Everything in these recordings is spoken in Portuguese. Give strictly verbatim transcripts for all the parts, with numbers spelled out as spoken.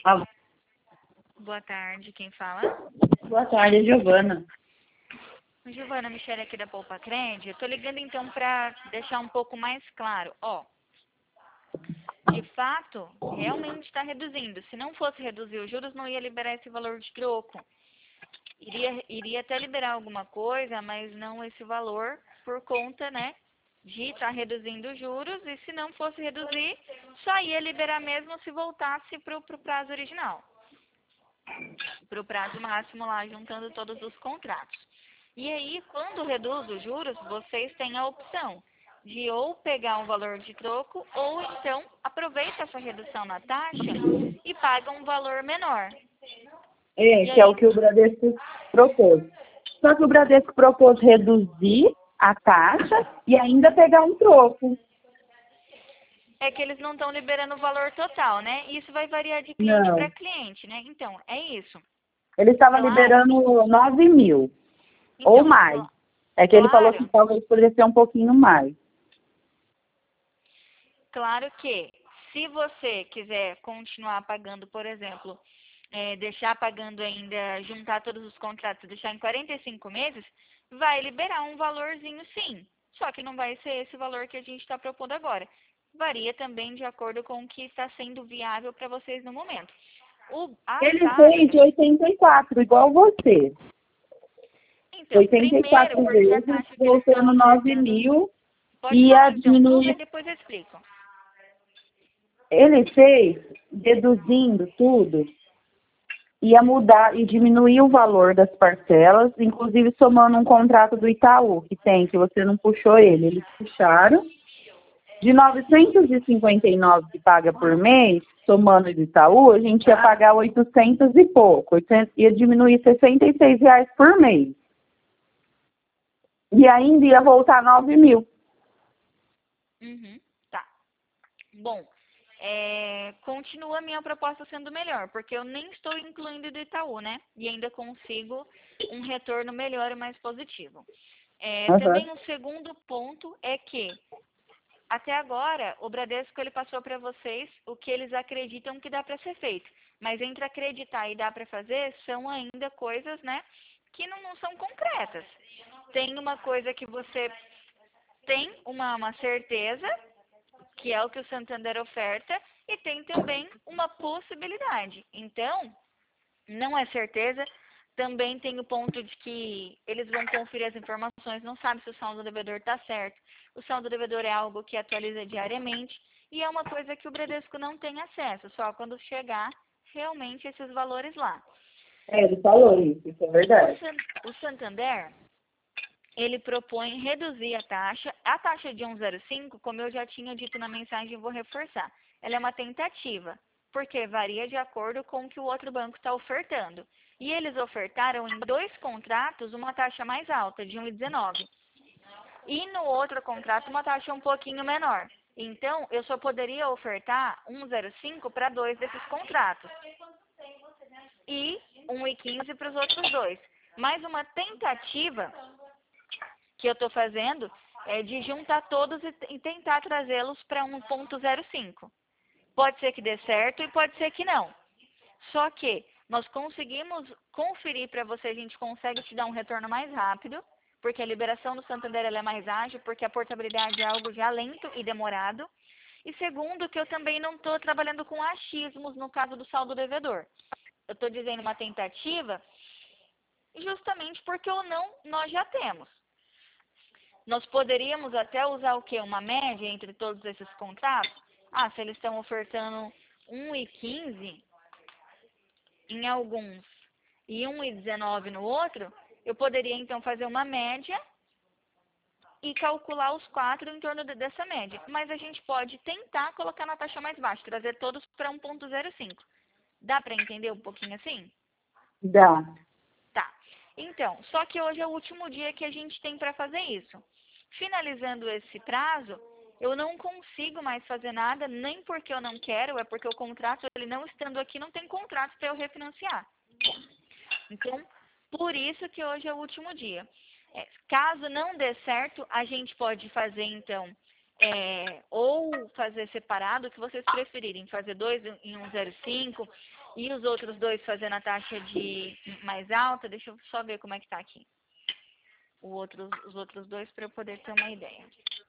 Alô, Boa tarde, quem fala? boa tarde, Giovana. Giovana Michele aqui da Poupa Cred. Eu tô ligando então para deixar um pouco mais claro. Ó, de fato, realmente está reduzindo. Se não fosse reduzir os juros, não ia liberar esse valor de troco. Iria, iria até liberar alguma coisa, mas não esse valor por conta, né, de estar reduzindo os juros. E se não fosse reduzir, só ia liberar mesmo se voltasse para o prazo original. Para o prazo máximo lá, juntando todos os contratos. E aí, quando reduz os juros, vocês têm a opção de ou pegar um valor de troco, ou então aproveita essa redução na taxa e paga um valor menor. É, E que é o aí, que o Bradesco propôs. Só que o Bradesco propôs reduzir a taxa e ainda pegar um troco. é que eles não estão liberando o valor total, né? Isso vai variar de cliente para Não. cliente, né? Então, é isso. Ele estava Claro, liberando nove mil, ou então, mais. cl- É que ele falou que claro, talvez poderia ser um pouquinho mais. claro que se você quiser continuar pagando, por exemplo, é, deixar pagando ainda, juntar todos os contratos, deixar em quarenta e cinco meses, vai liberar um valorzinho sim. Só que não vai ser esse valor que a gente está propondo agora. Varia também de acordo com o que está sendo viável para vocês no momento. O, a Ele fez de taxa, oitenta e quatro, igual você. então, oitenta e primeiro, quatro porque a vezes, taxa que eles estão voltando nove ofertando. mil, Pode ia falar então tudo e diminuir. depois eu explico. Ele fez, deduzindo tudo, ia mudar e diminuir o valor das parcelas, inclusive somando um contrato do Itaú, que tem, que você não puxou ele. Eles puxaram. De novecentos e cinquenta e nove que paga por mês, somando do Itaú, a gente ia pagar oitocentos e pouco. oitocentos, ia diminuir sessenta e seis reais por mês. E ainda ia voltar nove mil. Uhum, tá. Bom, é, continua a minha proposta sendo melhor, porque eu nem estou incluindo do Itaú, né? E ainda consigo um retorno melhor e mais positivo. É, Aham. também um segundo ponto é que, até agora, o Bradesco ele passou para vocês o que eles acreditam que dá para ser feito. Mas entre acreditar e dá para fazer, são ainda coisas, né, que não, não são concretas. Tem uma coisa que você tem uma, uma certeza, que é o que o Santander oferta, e tem também uma possibilidade. Então, não é certeza. Também tem o ponto de que eles vão conferir as informações, não sabe se o saldo do devedor está certo. O saldo do devedor é algo que atualiza diariamente e é uma coisa que o Bradesco não tem acesso, só quando chegar realmente esses valores lá. É, ele falou isso, isso é O, verdade. San, o Santander, ele propõe reduzir a taxa. A taxa de um vírgula zero cinco, como eu já tinha dito na mensagem, eu vou reforçar. Ela é uma tentativa, porque varia de acordo com o que o outro banco está ofertando. E eles ofertaram em dois contratos uma taxa mais alta, de um vírgula dezenove. E no outro contrato uma taxa um pouquinho menor. Então, eu só poderia ofertar um vírgula zero cinco para dois desses contratos. E um vírgula quinze para os outros dois. Mais uma tentativa que eu estou fazendo é de juntar todos e, e tentar trazê-los para um ponto zero cinco. Pode ser que dê certo e pode ser que não. Só que nós conseguimos conferir para você, a gente consegue te dar um retorno mais rápido, porque a liberação do Santander ela é mais ágil, porque a portabilidade é algo já lento e demorado. E segundo, que eu também não estou trabalhando com achismos no caso do saldo devedor. Eu estou dizendo uma tentativa justamente porque o não nós já temos. Nós poderíamos até usar o quê? Uma média entre todos esses contratos? Ah, se eles estão ofertando um vírgula quinze em alguns e um vírgula dezenove no outro, eu poderia então fazer uma média e calcular os quatro em torno de, dessa média. Mas a gente pode tentar colocar na taxa mais baixa, trazer todos para um ponto zero cinco. Dá para entender um pouquinho assim? Dá. Tá. Então, só que hoje é o último dia que a gente tem para fazer isso. Finalizando esse prazo, eu não consigo mais fazer nada, nem porque eu não quero, é porque o contrato, ele não estando aqui, não tem contrato para eu refinanciar. Então, por isso que hoje é o último dia. É, caso não dê certo, a gente pode fazer, então, é, ou fazer separado, o que vocês preferirem, fazer dois em um zero cinco e os outros dois fazendo a taxa de mais alta. Deixa eu só ver como é que tá aqui. O outro, os outros dois para eu poder ter uma ideia.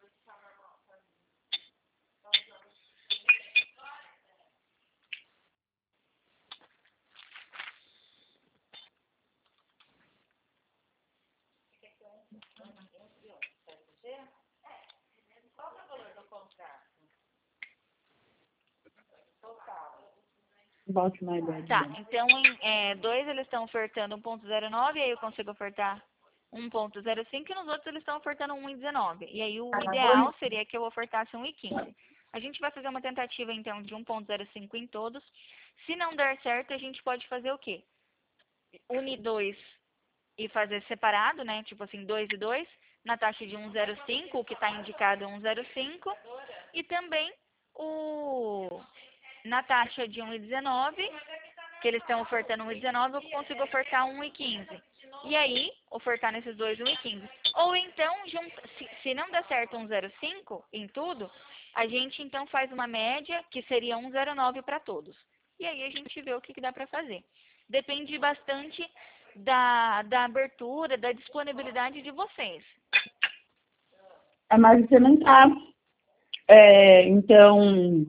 Volte mais bem. Tá, então em é, dois eles estão ofertando um ponto zero nove, e aí eu consigo ofertar um ponto zero cinco, e nos outros eles estão ofertando um e dezenove. E aí o ideal seria que eu ofertasse um e quinze. A gente vai fazer uma tentativa então de um ponto zero cinco em todos. Se não der certo, a gente pode fazer o quê? Unir dois e fazer separado, né? Tipo assim, dois e dois, na taxa de um zero cinco, o que está indicado é um zero cinco, e também o na taxa de um e dezenove, que eles estão ofertando um e dezenove, eu consigo ofertar um e quinze. E aí, ofertar nesses dois um e quinze. Ou então, junta, se, se não der certo um zero cinco em tudo, a gente então faz uma média que seria um zero nove para todos. E aí a gente vê o que, que dá para fazer. Depende bastante da, da abertura, da disponibilidade de vocês. É, mas você não tá. É, então,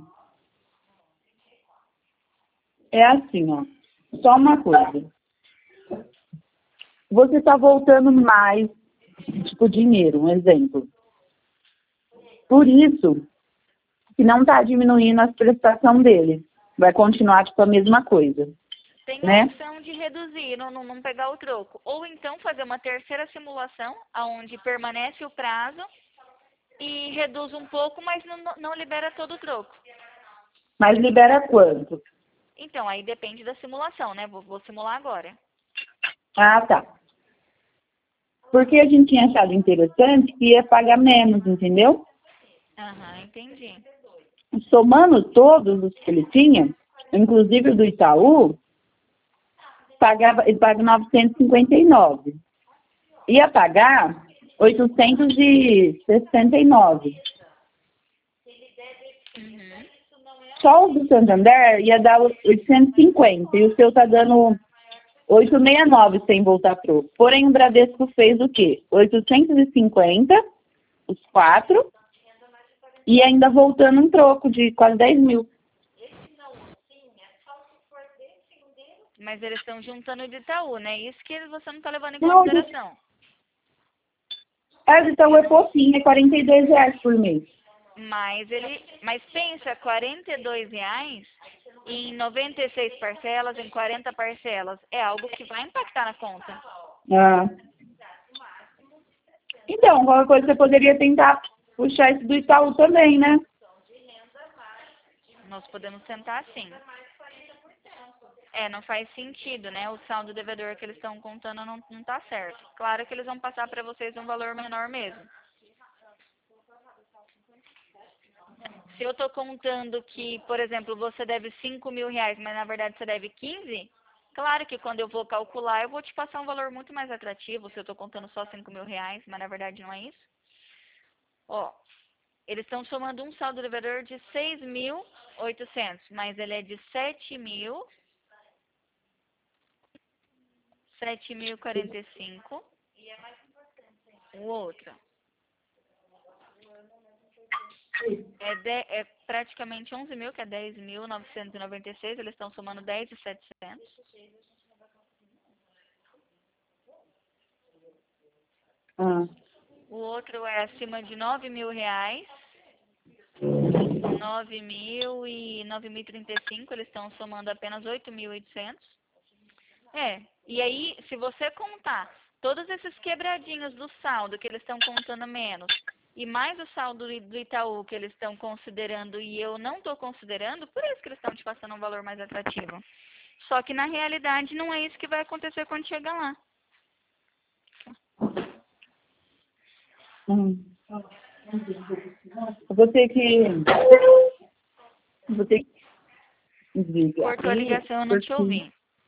é assim, ó. Só uma coisa. Você está voltando mais, tipo, dinheiro, um exemplo. Por isso, que não está diminuindo a prestação dele. Vai continuar, tipo, a mesma coisa. Tem a né? opção de reduzir, não, não, não pegar o troco. Ou então fazer uma terceira simulação, onde permanece o prazo e reduz um pouco, mas não, não libera todo o troco. Mas libera quanto? Então, aí depende da simulação, né? Vou, vou simular agora. Ah, tá. Porque a gente tinha achado interessante que ia pagar menos, entendeu? Aham, entendi. Somando todos os que ele tinha, inclusive o do Itaú, pagava, ele paga novecentos e cinquenta e nove. Ia pagar oitocentos e sessenta e nove. Uhum. Só o do Santander ia dar oitocentos e cinquenta. E o seu tá dando oitocentos e sessenta e nove sem voltar pro. Porém, o Bradesco fez o quê? oitocentos e cinquenta, os quatro, e ainda voltando um troco de quase dez mil. Mas eles estão juntando de Itaú, né? Isso que você não está levando em Não, consideração. é, o Itaú é pouquinho, é quarenta e dois reais por mês. Mas ele, mas pensa, quarenta e dois reais em noventa e seis parcelas, em quarenta parcelas, é algo que vai impactar na conta. Ah. Então, qualquer coisa você poderia tentar puxar esse do Itaú também, né? Nós podemos tentar sim. É, não faz sentido, né? O saldo devedor que eles estão contando não, não tá certo. Claro que eles vão passar para vocês um valor menor mesmo. Se eu estou contando que, por exemplo, você deve cinco mil reais, mas na verdade você deve quinze, claro que quando eu vou calcular, eu vou te passar um valor muito mais atrativo se eu estou contando só cinco mil reais, mas na verdade não é isso. Ó, eles estão somando um saldo devedor de seis mil e oitocentos, mas ele é de sete mil, sete mil e quarenta e cinco. O outro é, de, é praticamente onze mil, que é dez mil novecentos e noventa e seis. Eles estão somando dez mil e setecentos. Ah. O outro é acima de nove mil reais. nove mil e nove mil e trinta e cinco. Eles estão somando apenas oito mil e oitocentos. É, e aí, se você contar todos esses quebradinhos do saldo que eles estão contando menos, e mais o saldo do Itaú que eles estão considerando e eu não estou considerando, por isso que eles estão te passando um valor mais atrativo. Só que na realidade não é isso que vai acontecer quando chegar lá. Hum. Eu vou ter que... Vou ter que desligar. Cortou a ligação, eu não te ouvi.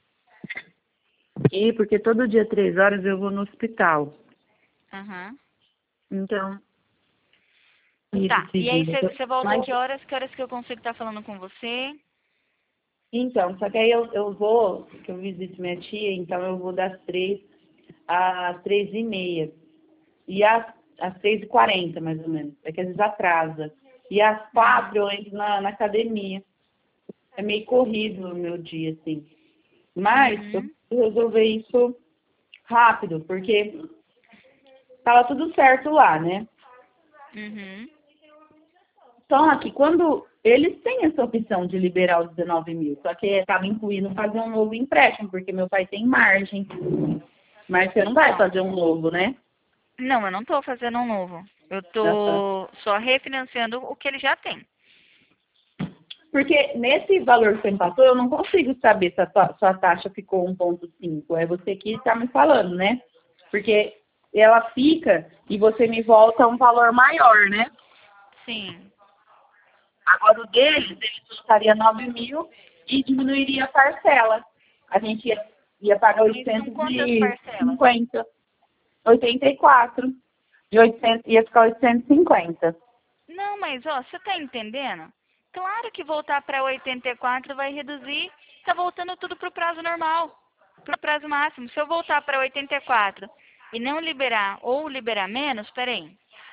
E porque todo dia, três horas, eu vou no hospital. Aham. Então, Tá, e aí seguindo. você volta Mas, que horas? Que horas que eu consigo estar falando com você? então, só que aí eu, eu vou, que eu visito minha tia, então eu vou das três às três e meia. E às, às três e quarenta, mais ou menos. É que às vezes atrasa. E às quatro eu entro na, na academia. É meio corrido o meu dia, assim. Mas eu Uhum. preciso resolver isso rápido, porque tava tudo certo lá, né? Uhum. Só que quando eles têm essa opção de liberar os dezenove mil, só que estava incluindo fazer um novo empréstimo, porque meu pai tem margem. Mas você não vai Então, fazer um novo, né? não, eu não estou fazendo um novo. Eu Aham. estou só refinanciando o que ele já tem. Porque nesse valor que você me passou, eu não consigo saber se a sua, sua taxa ficou um ponto cinco. É você que está me falando, né? Porque ela fica e você me volta um valor maior, né? Sim. Agora o deles, ele custaria nove mil e diminuiria a parcela. A gente ia, ia pagar Mas são oitocentos quantas e parcelas? cinquenta, oitenta e quatro. De oitocentos, ia ficar oitocentos e cinquenta. Não, mas ó, você tá entendendo? Claro que voltar para oitenta e quatro vai reduzir, tá voltando tudo pro prazo normal, pro prazo máximo. Se eu voltar para oitenta e quatro e não liberar ou liberar menos, peraí.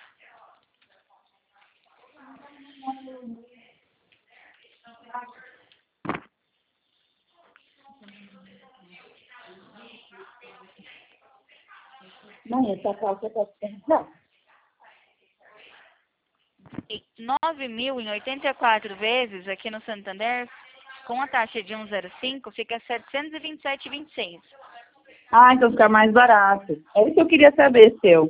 Não, essa calça tá não. E nove mil em oitenta e quatro vezes aqui no Santander, com a taxa de um vírgula zero cinco, fica setecentos e vinte e sete vírgula vinte e seis. Ah, então fica mais barato. É isso que eu queria saber, seu.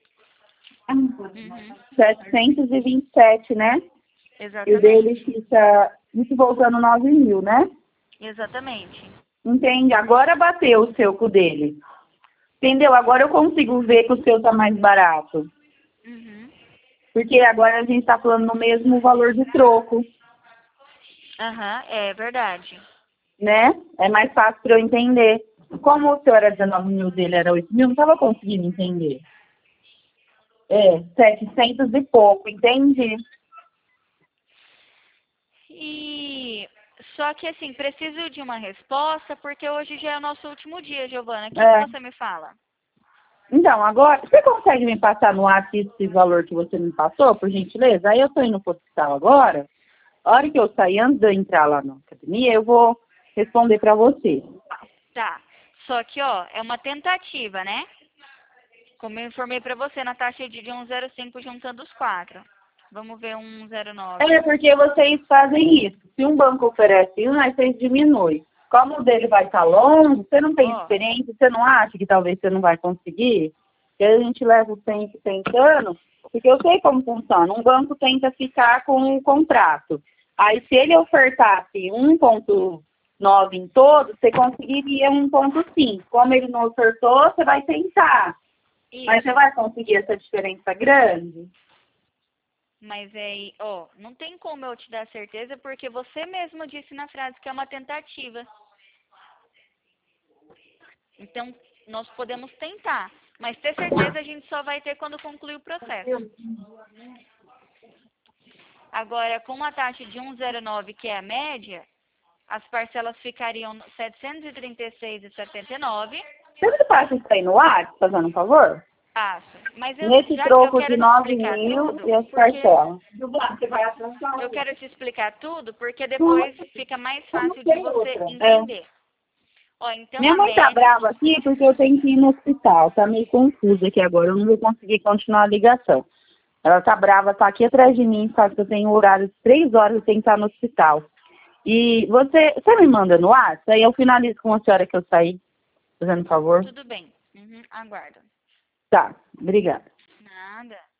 Uhum, setecentos e vinte e sete, né? E o dele exatamente. fica, isso voltando nove mil, né? Exatamente. Entende? Agora bateu o seu com o dele. Entendeu? Agora eu consigo ver que o seu tá mais barato. Uhum. Porque agora a gente tá falando no mesmo valor de troco, Aham, é verdade. né? É mais fácil para eu entender. Como o seu era dezenove mil, dele era oito mil, não tava conseguindo entender. É, setecentos e pouco, entendi. E só que assim, preciso de uma resposta, porque hoje já é o nosso último dia, Giovana. O que, que É. você me fala? Então, agora, você consegue me passar no WhatsApp esse valor que você me passou, por gentileza? Aí eu tô indo pro hospital agora. A hora que eu sair, antes de eu entrar lá na academia, eu vou responder para você. Tá. Só que, ó, é uma tentativa, né? Como eu informei pra você na taxa de um vírgula zero cinco juntando os quatro. Vamos ver um vírgula zero nove. É porque vocês fazem isso. Se um banco oferece um, aí vocês diminuem. Como o dele vai estar longe, você não tem Ó, experiência, você não acha que talvez você não vai conseguir? E aí a gente leva o tempo tentando, porque eu sei como funciona. Um banco tenta ficar com o contrato. Aí se ele ofertasse um ponto nove em todos, você conseguiria um ponto cinco. Como ele não ofertou, você vai tentar. Mas você isso. vai conseguir essa diferença grande? Mas aí, ó, não tem como eu te dar certeza, porque você mesmo disse na frase que é uma tentativa. Então, nós podemos tentar, mas ter certeza a gente só vai ter quando concluir o processo. Agora, com uma taxa de um vírgula zero nove, que é a média, as parcelas ficariam setecentos e trinta e seis vírgula setenta e nove. Você me passa isso aí no WhatsApp, fazendo um favor? Passo. Mas eu Nesse já eu troco de quero te nove explicar mil tudo, e as porque parcelas. Você vai atrasar. eu quero te explicar tudo, porque depois fica mais Não fácil de tem você outra. É. entender. Ó, então Minha a mãe tá média. brava aqui porque eu tenho que ir no hospital. Tá meio confusa aqui agora. Eu não vou conseguir continuar a ligação. Ela tá brava, tá aqui atrás de mim, sabe que eu tenho um horário de três horas, eu tenho que estar no hospital. E você, você me manda no WhatsApp, aí eu finalizo com a senhora que eu saí, fazendo um favor. Tudo bem. Uhum, aguardo. Tá, obrigada. Nada.